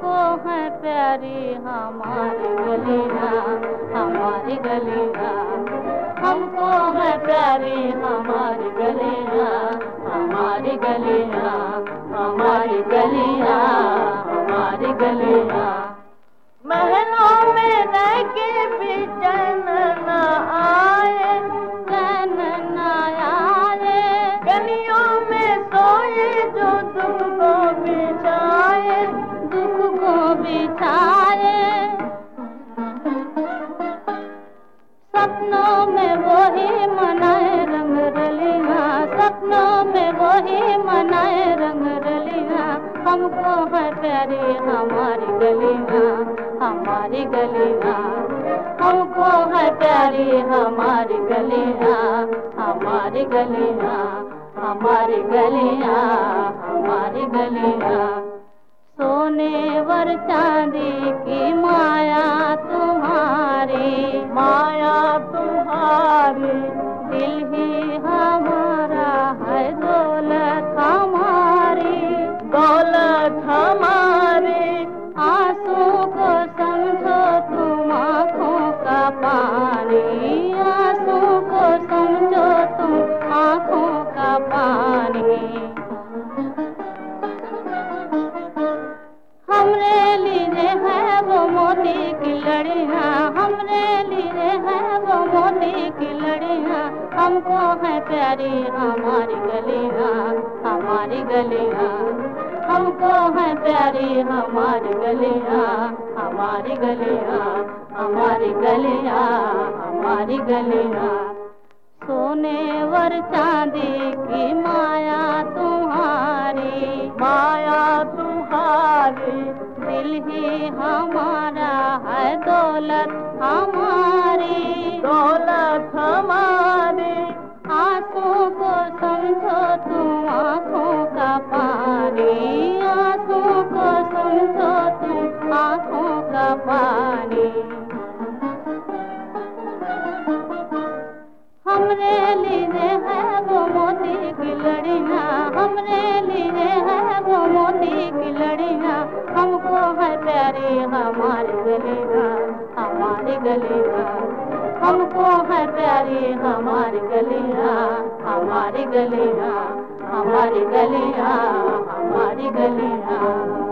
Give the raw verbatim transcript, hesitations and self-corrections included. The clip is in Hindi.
हमको है प्यारी हमारी गलियां, हमारी गलियां। हमको है प्यारी हमारी गलियां, हमारी गलियां, हमारी गलियां, हमारी गलियां। महलों में रह के भी चैन न आए, चैन न आए। गलियों में सोए जो दुख को बिछाए, दुख को बिछाए। सपनों में वही मनाए रंग रलियां, सपनों में वही मनाए रंग रलियां। हमको है प्यारी हमारी गलियां, हमारी गलियां। हमको है प्यारी हमारी गलियां, हमारी गलियां, हमारी गलियां, हमारी गलियां। सोने वर चांदी की माया तुम्हारी, माया तुम्हारी। दिल ही हमारा है दौलत हमारी, दौलत हमारी। आंसू को समझो तुम आँखों का पानी, आंसू को समझो तुम आँखों का पानी। हमरे लिए है वो मोती की लड़ियां, हमरे लिए है वो मोती की लड़ियां। हमको है प्यारी हमारी गलियां, हमारी गलियां। हमको है प्यारी हमारी गलियां, हमारी गलियां, हमारी गलियां, हमारी गलियां। सोने वर चांदी की माया तुम्हारी, माया तुम्हारी। दिल ही हमारा है दौलत हमारी, दौलत हमारी। आंसू को समझो तुम आँखों का पानी, आंसू को समझो तुम आँखों का पानी। हमरे लिए है वो मोती की लड़ियां, हमरे लिए है वो मोती की लड़ियां। हमको है प्यारी हमारी गलियां, हमारी गलियां। हमको है प्यारी हमारी गलियां, हमारी गलियां, हमारी गलियां, हमारी गलियां।